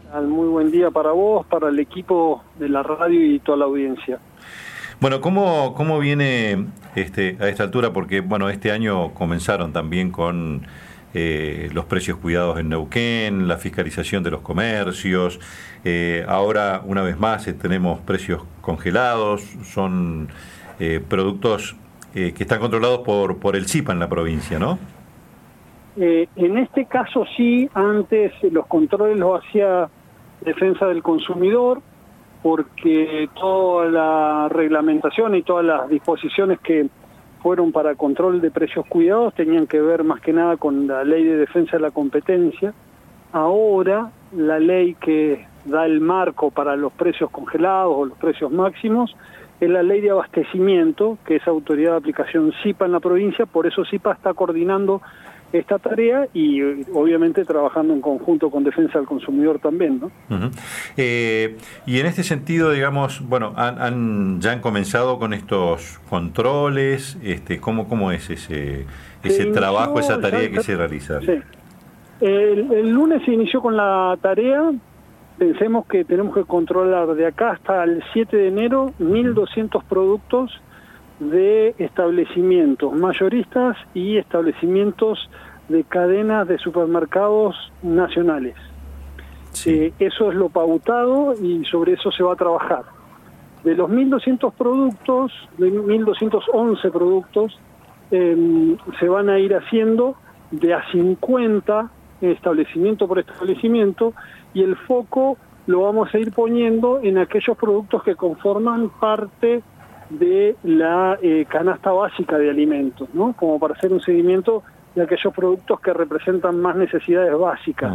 Muy buen día para vos, para el equipo de la radio y toda la audiencia. Bueno, ¿cómo viene a esta altura? Porque bueno, este año comenzaron también con los precios cuidados en Neuquén, la fiscalización de los comercios. Ahora, una vez más, tenemos precios congelados. Son productos que están controlados por el CIPA en la provincia, ¿no? En este caso sí, antes los controles los hacía Defensa del Consumidor, porque toda la reglamentación y todas las disposiciones que fueron para control de precios cuidados tenían que ver más que nada con la Ley de Defensa de la Competencia. Ahora, la ley que da el marco para los precios congelados o los precios máximos es la Ley de Abastecimiento, que es autoridad de aplicación CIPA en la provincia. Por eso CIPA está coordinando esta tarea y obviamente trabajando en conjunto con Defensa del Consumidor también, ¿no? Uh-huh. Y en este sentido, digamos, bueno, ya han comenzado con estos controles. ¿Cómo es ese trabajo, esa tarea que se realiza? Sí. El lunes se inició con la tarea. Pensemos que tenemos que controlar de acá hasta el 7 de enero 1.200 productos de establecimientos mayoristas y establecimientos de cadenas de supermercados nacionales. Sí. Eso es lo pautado y sobre eso se va a trabajar. De los 1.200 productos, de 1.211 productos, se van a ir haciendo de a 50 establecimiento por establecimiento, y el foco lo vamos a ir poniendo en aquellos productos que conforman parte de la canasta básica de alimentos, ¿no? Como para hacer un seguimiento de aquellos productos que representan más necesidades básicas.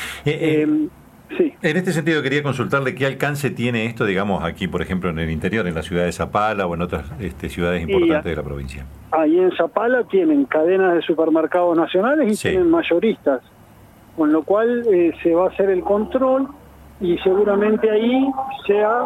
Sí. En este sentido quería consultarle qué alcance tiene esto, digamos, aquí, por ejemplo, en el interior, en la ciudad de Zapala o en otras ciudades importantes de la provincia. Ahí en Zapala tienen cadenas de supermercados nacionales y sí, tienen mayoristas, con lo cual se va a hacer el control y seguramente ahí sea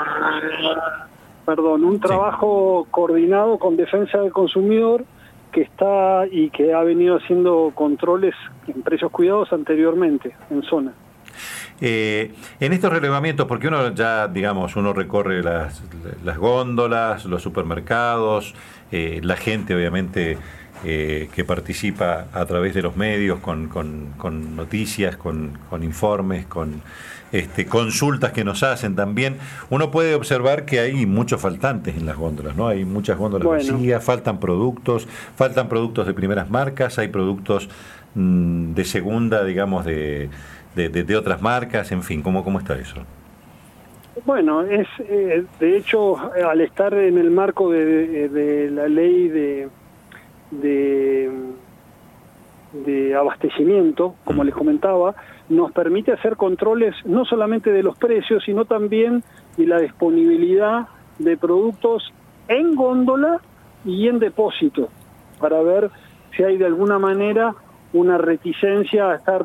un trabajo coordinado con Defensa del Consumidor, que está y que ha venido haciendo controles en precios cuidados anteriormente en zona. En estos relevamientos, porque uno ya, digamos, uno recorre las góndolas, los supermercados, la gente obviamente que participa a través de los medios con noticias, con informes, con consultas que nos hacen también, uno puede observar que hay muchos faltantes en las góndolas, ¿no? Hay muchas góndolas vacías, faltan productos de primeras marcas, hay productos de segunda, digamos, de otras marcas, en fin, ¿cómo está eso? Bueno, de hecho, al estar en el marco de la ley de abastecimiento, como les comentaba, nos permite hacer controles no solamente de los precios, sino también de la disponibilidad de productos en góndola y en depósito, para ver si hay de alguna manera una reticencia a estar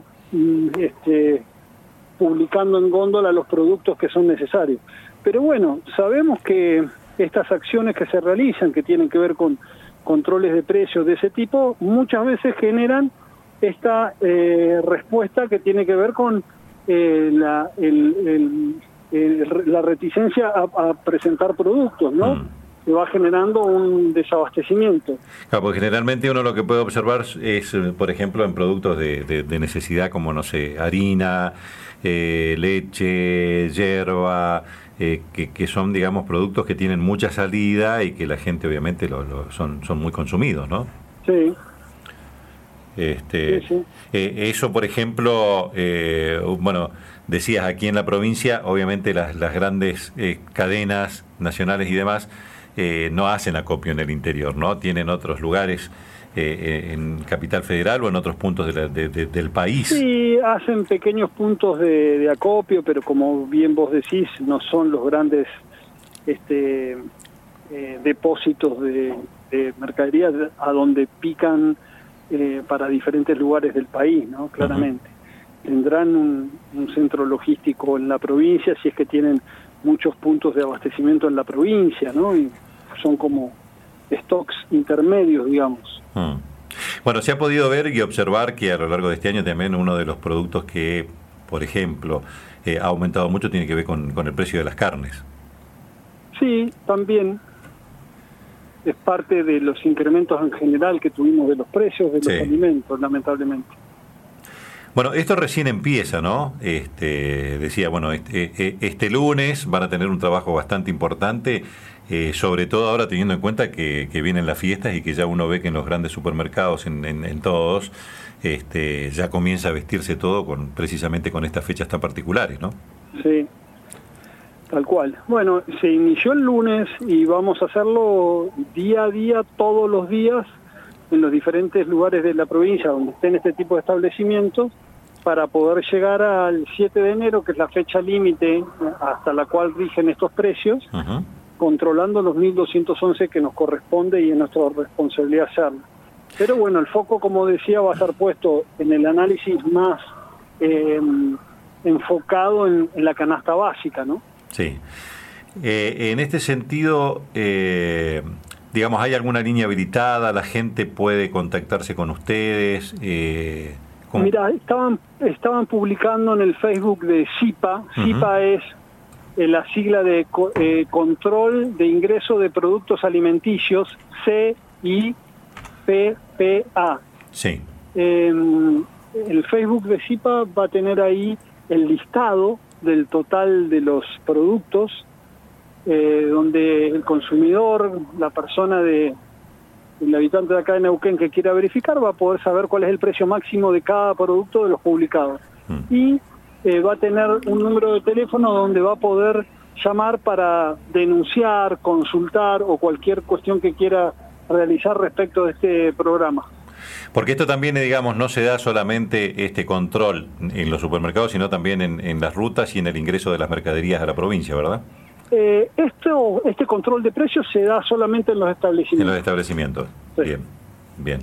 publicando en góndola los productos que son necesarios. Pero bueno, sabemos que estas acciones que se realizan, que tienen que ver con controles de precios de ese tipo, muchas veces generan esta respuesta que tiene que ver con la reticencia a presentar productos, ¿no? Se va generando un desabastecimiento. Claro, porque generalmente uno lo que puede observar es, por ejemplo, en productos de necesidad como, no sé, harina, leche, yerba, que son, digamos, productos que tienen mucha salida y que la gente obviamente son muy consumidos, ¿no? Sí. Sí. Eso, por ejemplo, bueno, decías, aquí en la provincia, obviamente las grandes cadenas nacionales y demás no hacen acopio en el interior, ¿no? Tienen otros lugares en Capital Federal o en otros puntos del país. Sí, hacen pequeños puntos de acopio, pero como bien vos decís, no son los grandes depósitos de mercaderías a donde pican para diferentes lugares del país, ¿no? Claramente. Tendrán un centro logístico en la provincia, si es que tienen muchos puntos de abastecimiento en la provincia, ¿no? Y son como stocks intermedios, digamos. Bueno, se ha podido ver y observar que a lo largo de este año también uno de los productos que por ejemplo, ha aumentado mucho, tiene que ver con el precio de las carnes. Sí, también es parte de los incrementos en general que tuvimos de los precios de los alimentos, lamentablemente. Bueno, esto recién empieza, ¿no? Decía, bueno, este lunes van a tener un trabajo bastante importante, sobre todo ahora teniendo en cuenta que vienen las fiestas y que ya uno ve que en los grandes supermercados, en todos, ya comienza a vestirse todo precisamente con estas fechas tan particulares, ¿no? Sí, tal cual. Bueno, se inició el lunes y vamos a hacerlo día a día, todos los días, en los diferentes lugares de la provincia donde estén este tipo de establecimientos, para poder llegar al 7 de enero, que es la fecha límite hasta la cual rigen estos precios, controlando los 1.211 que nos corresponde y es nuestra responsabilidad hacerlo. Pero bueno, el foco, como decía, va a estar puesto en el análisis más enfocado en la canasta básica, ¿no? Sí. En este sentido, digamos, ¿hay alguna línea habilitada? ¿La gente puede contactarse con ustedes? Mira, estaban publicando en el Facebook de CIPA. CIPA es la sigla de Control de Ingreso de Productos Alimenticios, CIPPA. Sí. El Facebook de CIPA va a tener ahí el listado del total de los productos, donde el consumidor, la persona el habitante de acá de Neuquén que quiera verificar, va a poder saber cuál es el precio máximo de cada producto de los publicados. Y va a tener un número de teléfono donde va a poder llamar para denunciar, consultar o cualquier cuestión que quiera realizar respecto de este programa. Porque esto también, digamos, no se da solamente este control en los supermercados, sino también en las rutas y en el ingreso de las mercaderías a la provincia, ¿verdad? Este control de precios se da solamente en los establecimientos. En los establecimientos. Sí. Bien.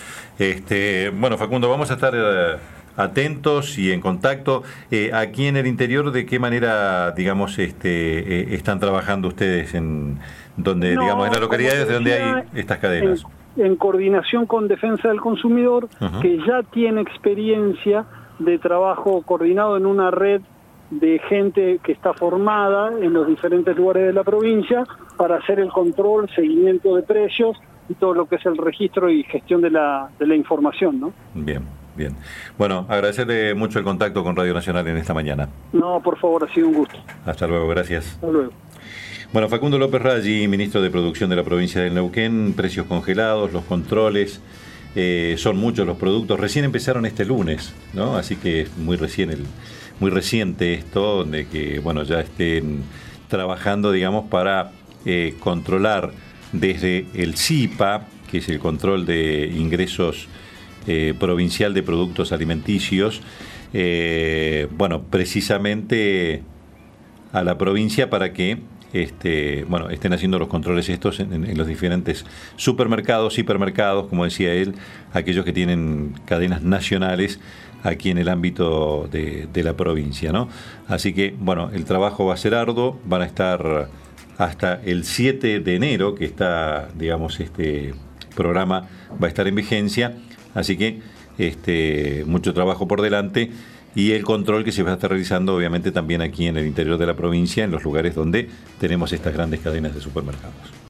Bueno, Facundo, vamos a estar atentos y en contacto. Aquí en el interior, ¿de qué manera, digamos, están trabajando ustedes en digamos, en las localidades de donde hay estas cadenas? En coordinación con Defensa del Consumidor, que ya tiene experiencia de trabajo coordinado en una red de gente que está formada en los diferentes lugares de la provincia para hacer el control, seguimiento de precios y todo lo que es el registro y gestión de la información, ¿no? Bien. Bueno, agradecerle mucho el contacto con Radio Nacional en esta mañana. No, por favor, ha sido un gusto. Hasta luego, gracias. Hasta luego. Bueno, Facundo López Raggi, ministro de Producción de la provincia del Neuquén, precios congelados, los controles, son muchos los productos, recién empezaron este lunes, ¿no? Así que es muy reciente esto, de que, bueno, ya estén trabajando, digamos, para controlar desde el CIPA, que es el control de ingresos provincial de productos alimenticios, bueno, precisamente a la provincia para que estén haciendo los controles estos en los diferentes supermercados, hipermercados, como decía él, aquellos que tienen cadenas nacionales aquí en el ámbito de la provincia, ¿no? Así que, bueno, el trabajo va a ser arduo, van a estar hasta el 7 de enero, que está, digamos, este programa va a estar en vigencia, así que mucho trabajo por delante y el control que se va a estar realizando obviamente también aquí en el interior de la provincia, en los lugares donde tenemos estas grandes cadenas de supermercados.